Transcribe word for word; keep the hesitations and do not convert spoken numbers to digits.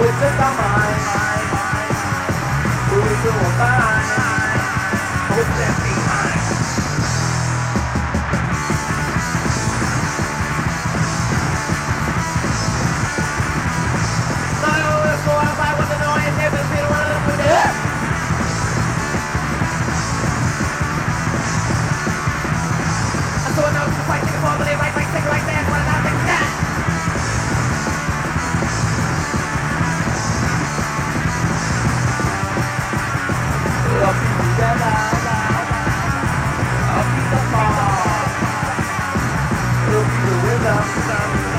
会真当买，不会跟我掰，我会在你买。So let's go outside with the noise, if it's been one of them with it. I saw a note to fight, take a fall, believe like, like, take it like that, what about the cat? I'll be together, I'll be the ball, it'll be the rhythm.